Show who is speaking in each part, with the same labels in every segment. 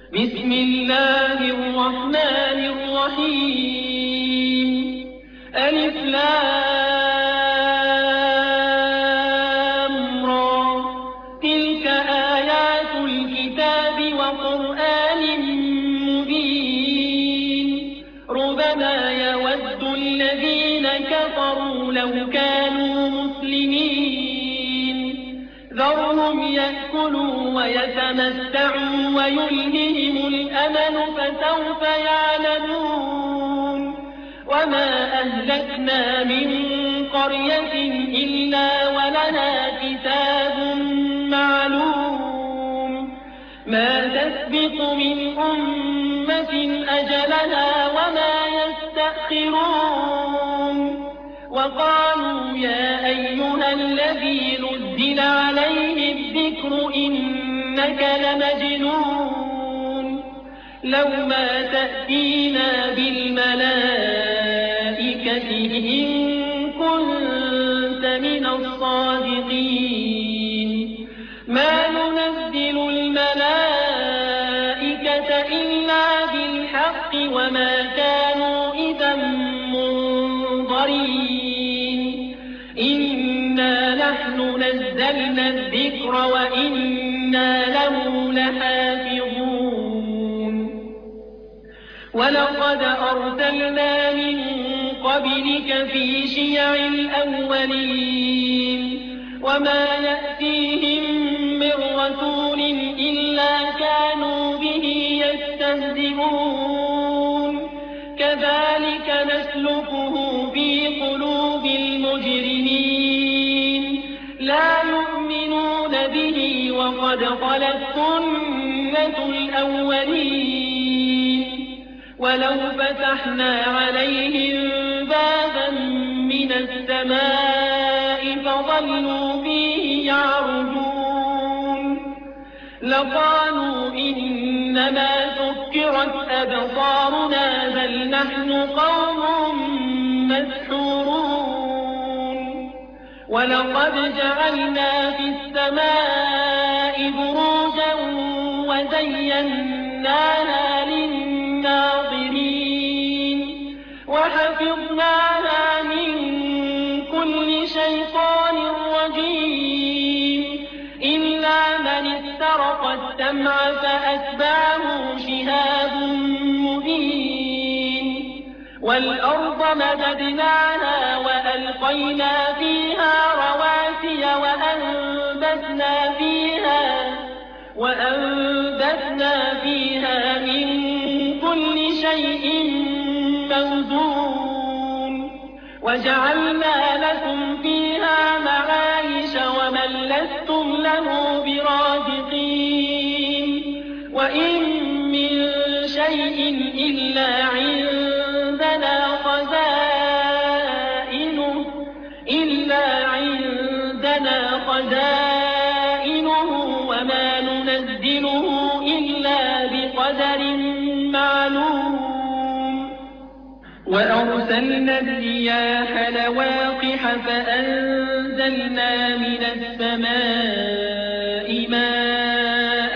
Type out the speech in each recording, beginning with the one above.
Speaker 1: بسم الله الرحمن الرحيم ألف لام را تلك آيات الكتاب وقرآن مبين ربما يود الذين كفروا لو كانوا مسلمين ذرهم يأكلوا ويتمتعوا ويلههم الأمل فسوف يعلمون وما أهلكنا من قرية إلا ولها كتاب معلوم ما تسبق من أمة أجلها وما يستأخرون وقالوا يا أيها الذي نزل عليه الذكر إنك لمجنون لو ما تأتينا بالملائكة إن كنت من الصادقين ما ننزل الملائكة إلا بالحق وما كانوا إذا منظرين إنا نحن نزلنا الذكر وإنا له لحافظون ولقد أرسلنا من قبلك في شيع الأولين وما يأتيهم من رسول إلا كانوا به يستهزئون كذلك نسلكه في قلوب المجرمين لا يؤمنون به وقد خلت سنة الأولين ولو فتحنا عليهم بابا من السماء فظلوا فيه يعرجون لقالوا إنما سكرت أبصارنا بل نحن قوم مسحورون ولقد جعلنا في السماء بروجا وزيناها للناظرين وحفظناها من كل شيطان رجيم إلا من استرق السمع فأتبعه شهاب مبين والأرض مددناها وألقينا فيها رواسي وأنبتنا فيها من كل شيء موزون وجعلنا لكم فيها معايش ومن لستم له برازقين وإن من شيء إلا عندنا خزائنه وما ننزله إلا بقدر معلوم وأرسلنا الرياح لواقح فأنزلنا من السماء ماء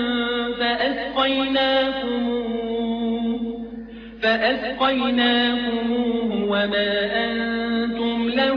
Speaker 1: فأسقيناكموه وما أنتم له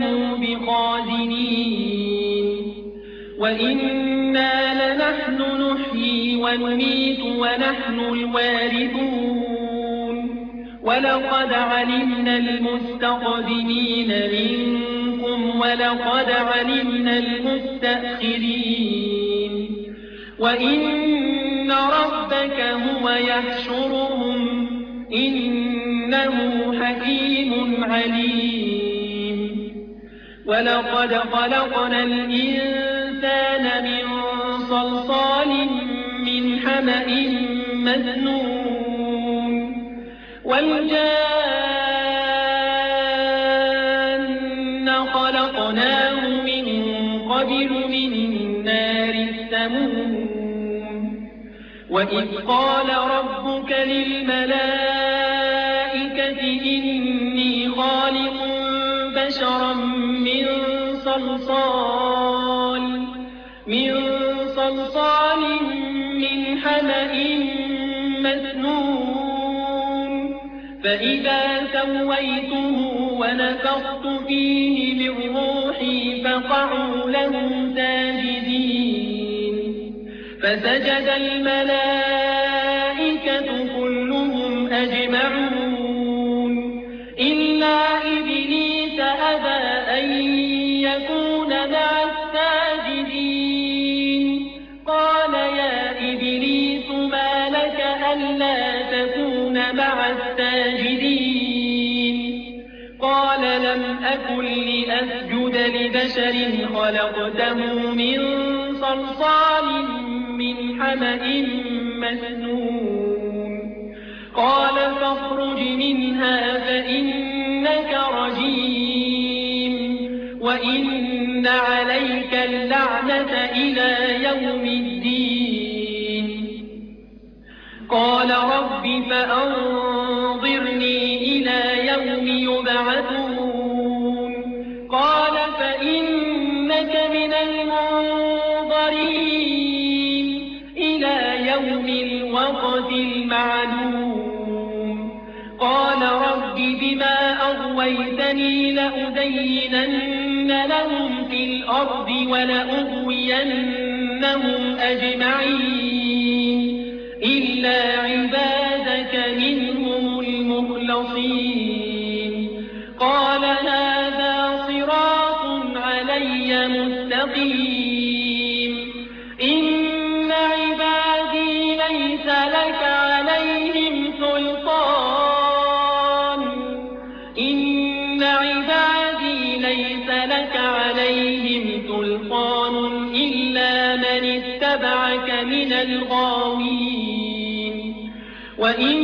Speaker 1: بخازنين وإنا لنحن نحيي ونميت ونحن الوارثون ولقد علمنا المستقدمين منكم ولقد علمنا المستأخرين وإن ربك هو يحشرهم إنه حكيم عليم ولقد خلقنا الإنسان من صلصال من حمأ مسنون والجان خلقناه من قبل من نار السموم وإذ قال ربك للملائكة إني خالق بشرا من صلصال من حمأ مسنون فإذا سويته ونفخت فيه من روحي فقعوا له ساجدين فسجد الملائكة كلهم أجمعون إلا إبليس أبى أن يكون مع الساجدين قال يا إبليس ما لك ألا تكون مع الساجدين قال لم أكن لأسجد لبشر خلقته من صلصال من حمأ مسنون قال فاخرج منها فإنك رجيم وإن عليك اللعنة إلى يوم الدين قال رب فأنظرني إلى يوم يبعثون قال فإنك من المنظرين إلى يوم الوقت المعلوم قال رب بما أغويتني لأزينن لهم في الأرض ولأغوينهم أجمعين إلا عبادك منهم المخلصين قال هذا صراط علي مستقيم إن عبادي ليس لك عليهم سلطان إلا من اتبعك من الغاوين وإن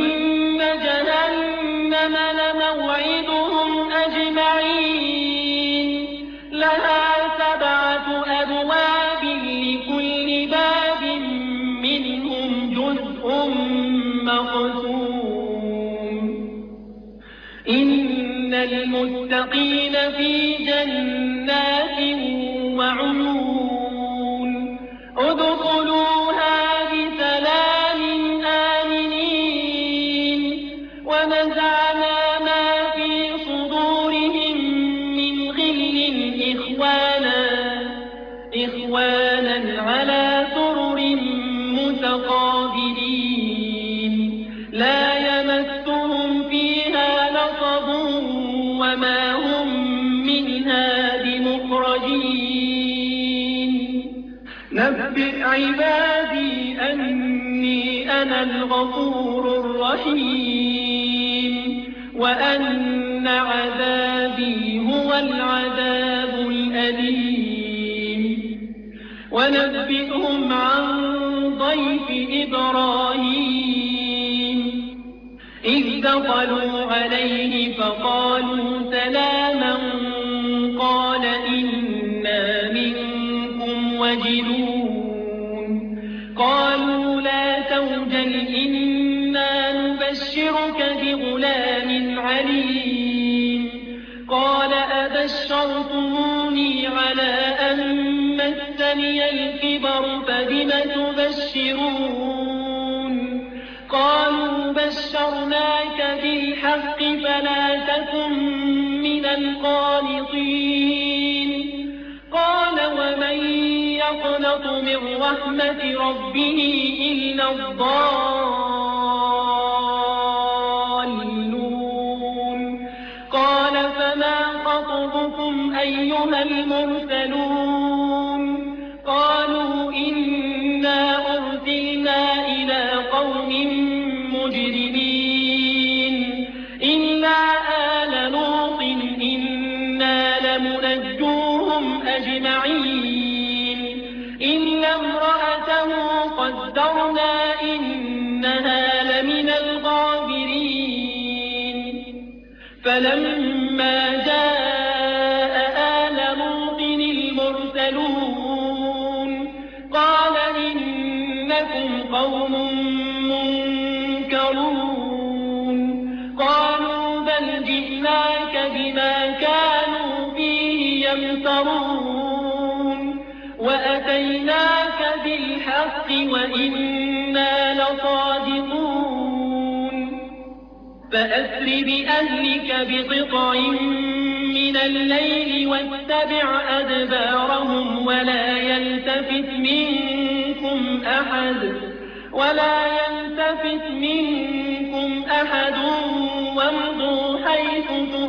Speaker 1: جهنم لموعدهم أجمعين لها 7 أبواب لكل باب منهم جزء مقسوم إن المتقين في جنات وعيون ادخلوها بسلام آمنين ونزعنا ما في صدورهم من غل إخوانا على سرر متقابلين لا يمسهم فيها نصب وما هم منها بمخرجين نبئ عبادي أني أنا الغفور الرحيم وأن عذابي هو العذاب الأليم ونبئهم عن ضيف إبراهيم إذ دخلوا عليه فقالوا سلاما قال إنا منكم وجلون قالوا لا توجل إنا نبشرك بغلام عليم قال أبشرتموني على أن مسني الكبر فبم تبشرون قالوا بشرناك بالحق فلا تكن من القانطين قال ومن يقنط من رحمة ربه إلا الضالون قال فما خطبكم أيها المرسلون قالوا إنا أرسلنا إلى قوم مجرمين إلا آل لوط إنا لمنجوهم أجمعين إلا امرأته قدرنا إنها لمن الغابرين فلما جاء آل لوط المرسلون قال إنكم قوم منكرون قالوا بل جئناك بما كانوا فيه يمترون وأتيناك بالحق وإنا لصادقون فأسر بأهلك بقطع من الليل واتبع أدبارهم ولا يلتفت منكم أحد وامضوا حيث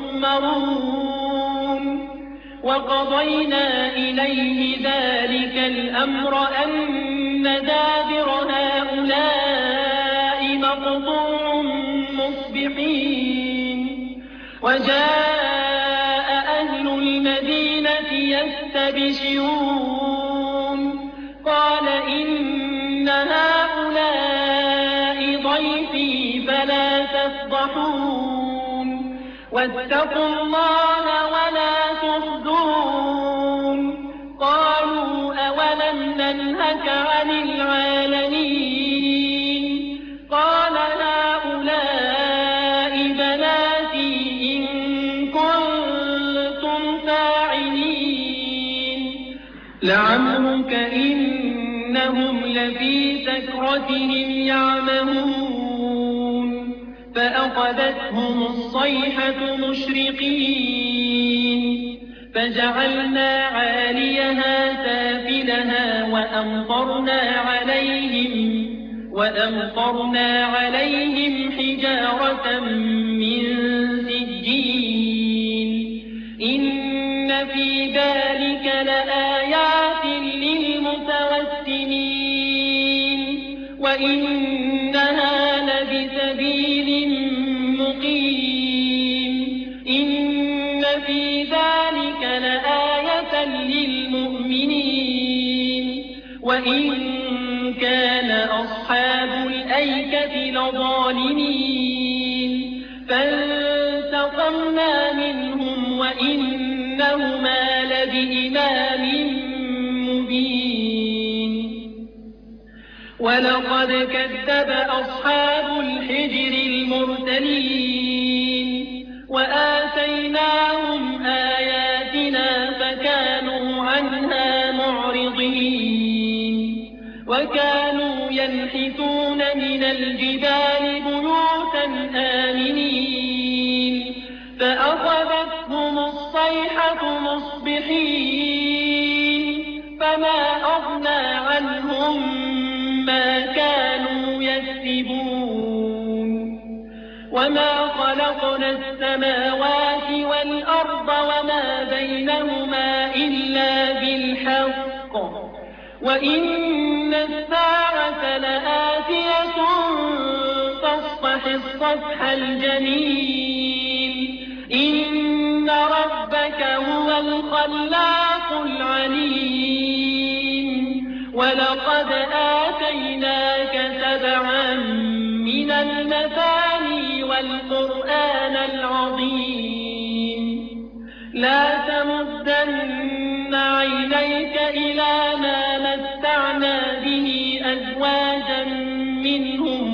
Speaker 1: تؤمرون وقضينا إليه ذلك الأمر أن دابر هؤلاء مقطوع مصبحين وجاء أهل المدينة يستبشرون قال إن هؤلاء ضيفي فلا تفضحون واتقوا الله ولا تخزون قالوا أولم ننهك عن العالمين قال هؤلاء بناتي إن كنتم فاعلين لعمرك إنهم لفي سكرتهم يعمهون فأخذتهم الصيحة مشرقين فجعلنا عاليها سافلها وأمطرنا عليهم حجارة من سجيل إن في ذلك لآيات للمتوسمين وإنها لبسبيل مقيم إن في ذلك لآية للمؤمنين وإن كان أصحاب الأيكة لظالمين فانتقمنا منهم وإنهما لبإمام مبين ولقد كذب أصحاب الحجر المرسلين وآتيناهم آياتنا فكانوا عنها معرضين وكانوا ينحتون من الجبال بيوتا آمنين فأخذتهم الصيحة مصبحين فما أغنى عنهم ما كانوا يكسبون وما خلقنا السماوات والأرض وما بينهما إلا بالحق وإن الساعة لآتية فاصفح الصفح الجميل إن ربك هو الخلاق العليم ولقد آتيناك 7 من المثاني والقرآن العظيم لا تمدن عينيك إلى ما متعنا به أزواجا منهم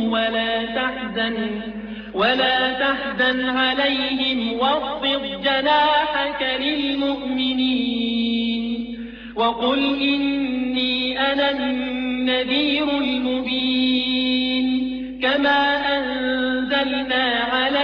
Speaker 1: ولا تحزن عليهم واخفض جناحك للمؤمنين وقل إني أنا النذير المبين كما أنزلنا على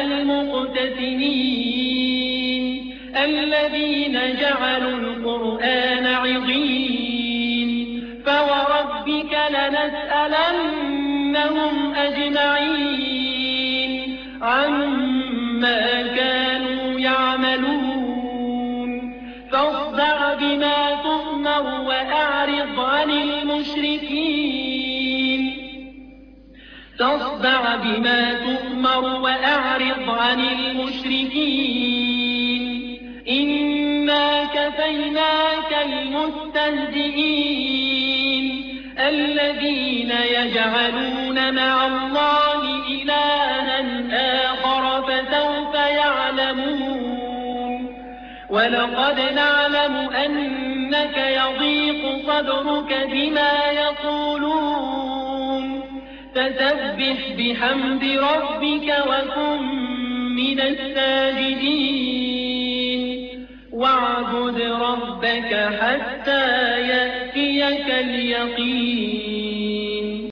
Speaker 1: المقتسمين الذين جعلوا القرآن عضين فوربك لنسألنهم أجمعين عما كانوا يعملون فاصدع بما تؤمر وأعرض عن المشركين إنا كفيناك المستهزئين الذين يجعلون مع الله إلها آخر فسوف يعلمون ولقد نعلم أنك يضيق صدرك بما يقولون فسبح بحمد ربك وكن من الساجدين واعبد ربك حتى يأتيك اليقين